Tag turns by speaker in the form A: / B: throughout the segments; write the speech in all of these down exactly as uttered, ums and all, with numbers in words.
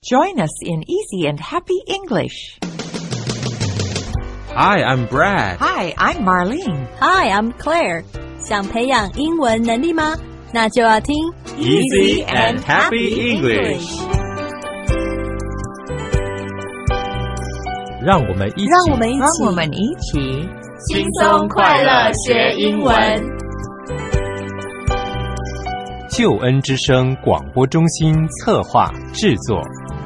A: Join us in easy and happy English.
B: Hi, I'm Brad.
A: Hi, I'm Marlene.
C: Hi, I'm Claire. 想培养英文能力吗？那就要听
B: Easy and Happy English. 让我们一起，
C: 让我们一起，
A: 让我们一起
C: 轻松快乐学英文。
D: 救恩之声广播中心策划制作。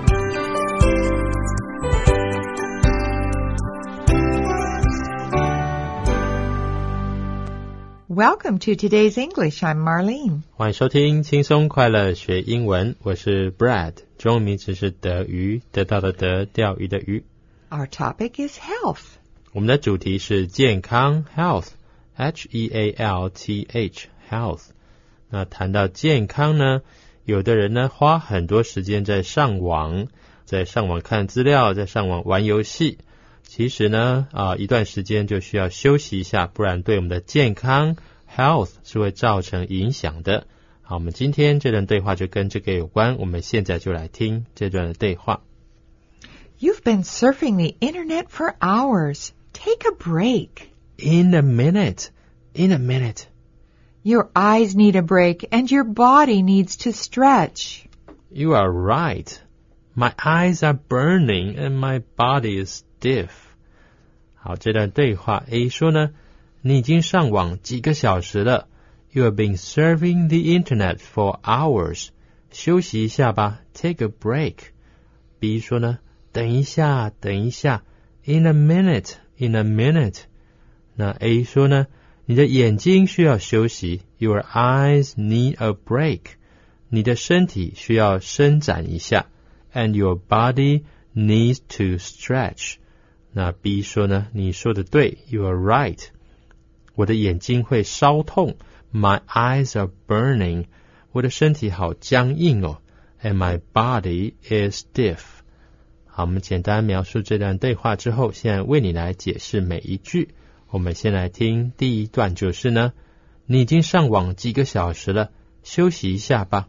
A: Welcome to today's English. I'm Marlene.
B: 欢迎收听轻松快乐学英文，我是 Brad， 中文名字是德鱼，得到的得，钓鱼的鱼。
A: Our topic is health.
B: 我们的主题是健康 health, H E A L T H, health。那谈到健康呢，有的人呢花很多时间在上网，在上网看资料，在上网玩游戏。其实呢，啊，一段时间就需要休息一下，不然对我们的健康 health 是会造成影响的。好，我们今天这段对话就跟这个有关，我们现在就来听这段的对话。
A: You've been surfing the internet for hours. Take a break.
B: In a minute. In a minute.
A: Your eyes need a break and your body needs to stretch.
B: You are right. My eyes are burning and my body is stiff. 好，这段对话 A 说呢，你已经上网几个小时了。You have been surfing the internet for hours. 休息一下吧 ，take a break. B 说呢，等一下，等一下 ，in a minute, in a minute. 那 A 说呢，你的眼睛需要休息 ，Your eyes need a break. 你的身体需要伸展一下 ，and your body needs to stretch. 那 B 说呢，你说的对 ，You are right. 我的眼睛会烧痛 ，My eyes are burning. 我的身体好僵硬哦 ，and my body is stiff. 好，我们简单描述这段对话之后，现在为你来解释每一句。我们先来听第一段，就是呢，你已经上网几个小时了，休息一下吧。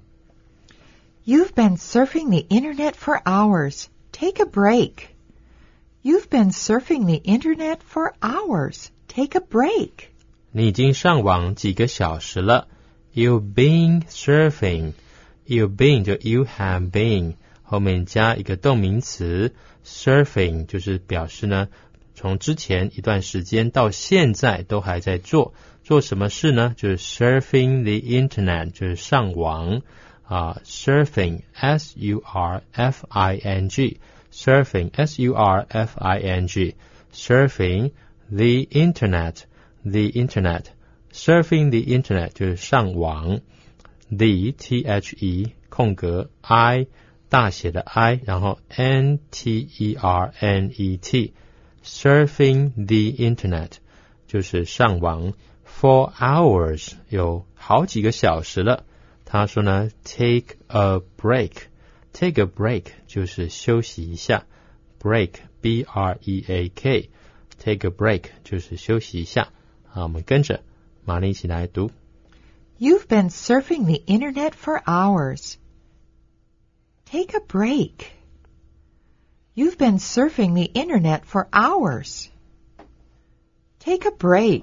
A: You've been surfing the internet for hours. Take a break. You've been surfing the internet for hours. Take a break.
B: 你已经上网几个小时了。You've been surfing. You've been 就 you have been， 后面加一个动名词 surfing， 就是表示呢，从之前一段时间到现在都还在做。做什么事呢？就是 surfing the internet， 就是上网啊、uh, surfing S U R F I N G surfing S U R F I N G surfing the internet the internet surfing the internet 就是上網 the T H E 空格 I 大寫的 I 然後 N T E R N E T surfing the internet 就是上網 for hours 有好幾個小時了。他說呢 take a break take a break 就是休息一下 break B R E A K take a break 就是休息一下。好，我們跟着瑪麗一起來讀
A: You've been surfing the internet for hours. Take a break. You've been surfing the internet for hours. Take a break.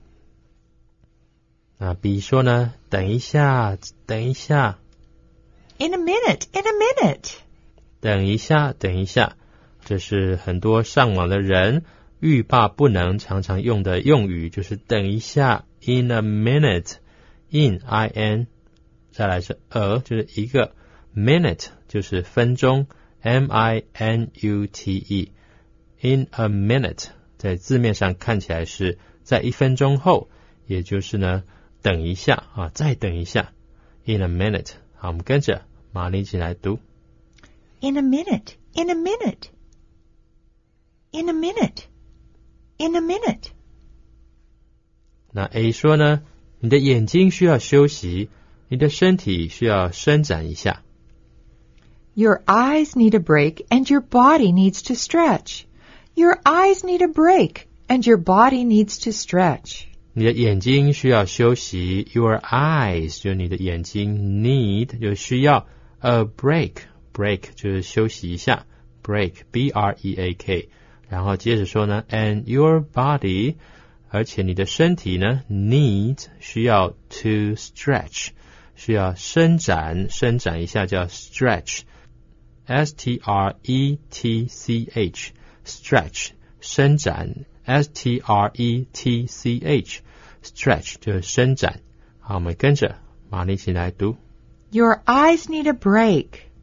B: 那 B 說呢等一下等一下
A: In a minute, in a minute.
B: 等一下等一下这是很多上網的人欲罷不能常常用的用語，就是等一下 in a minute in I N 再來是 a 就是一個 minute 就是分鐘 M I N U T E in a minute 在字面上看起來是在一分鐘後，也就是呢等一下啊，再等一下 in a minute。 好，我們跟着瑪麗一起來讀
A: In a minute, in a minute. In a minute, in a minute.
B: 那 A 說呢，你的眼睛需要休息，你的身體需要伸展一下。
A: Your eyes need a break and your body needs to stretch. Your eyes need a break and your body needs to stretch.
B: 你的眼睛需要休息 ，Your eyes 就你的眼睛 need 就需要 a break break 就是休息一下 break B R E A K， 然后接着说呢 and your body， 而且你的身体呢 need 需要 to stretch， 需要伸展伸展一下叫 stretch S T R E T C H stretch 伸展 S T R E T C H stretch 就是伸展。好，我们跟着玛丽一起来读。
A: Your eyes need a break,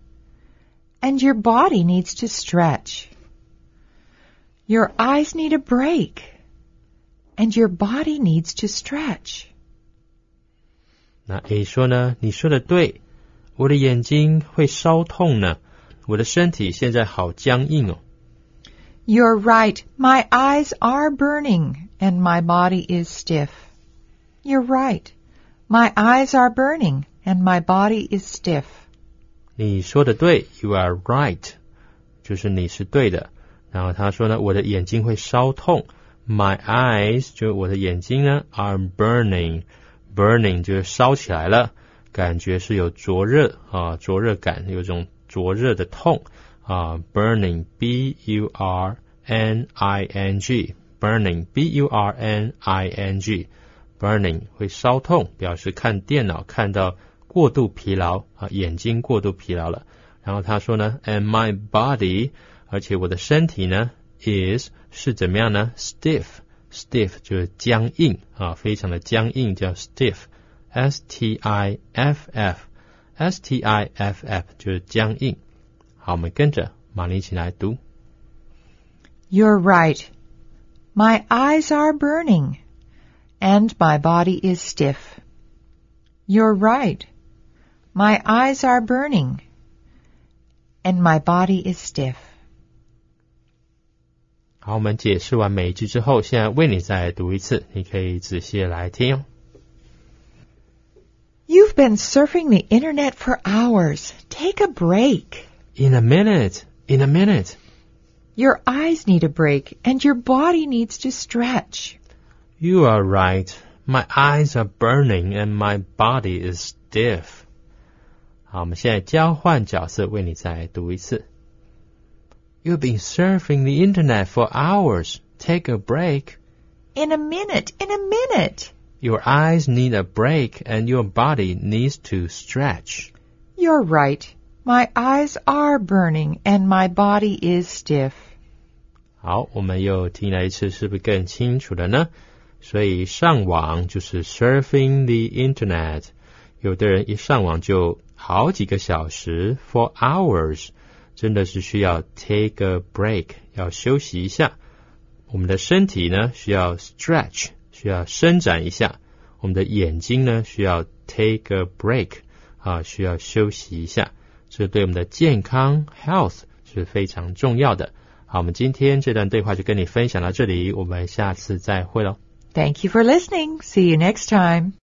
A: and your body needs to stretch. Your eyes need a break, and your body needs to stretch.
B: 那 A 说呢，你说的对，我的眼睛会烧痛呢，我的身体现在好僵硬哦。
A: You're right, my eyes are burning, and my body is stiff. You're right, my eyes are burning, and my body is stiff.
B: 你说的对 You are right 就是你是对的。然后他说呢，我的眼睛会烧痛 My eyes 就我的眼睛呢 are burning Burning 就是烧起来了，感觉是有灼热啊，灼热感，有种灼热的痛啊 Burning B U R N I N G Burning B U R N I N G Burning 会烧痛，表示看电脑看到过度疲劳啊，眼睛过度疲劳了。然后他说呢 and my body 而且我的身体呢 is 是怎么样呢 stiff stiff 就是僵硬啊，非常的僵硬叫 stiff S T I F F S T I F F 就是僵硬。好，我们跟着玛丽一起来读。
A: You're right. My eyes are burning, and my body is stiff. You're right. My eyes are burning, and my body is stiff.
B: 好，我们解释完每一句之后，现在为你再读一次，你可以仔细来听哦。
A: You've been surfing the internet for hours. Take a break.
B: In a minute, in a minute.
A: Your eyes need a break, and your body needs to stretch.
B: You are right. My eyes are burning, and my body is stiff. 好，我们现在交换角色，为你再读一次。You've been surfing the internet for hours. Take a break.
A: In a minute, in a minute.
B: Your eyes need a break, and your body needs to stretch.
A: You're right. My eyes are burning, and my body is stiff.
B: 好，我们又听了一次，是不是更清楚了呢？所以上网就是 surfing the internet。有的人一上网就好几个小时 for hours， 真的是需要 take a break， 要休息一下。我们的身体呢需要 stretch， 需要伸展一下。我们的眼睛呢需要 take a break， 啊，需要休息一下。这对我们的健康 health 是非常重要的。好，我们今天这段对话就跟你分享到这里，我们下次再会咯。
A: Thank you for listening. See you next time.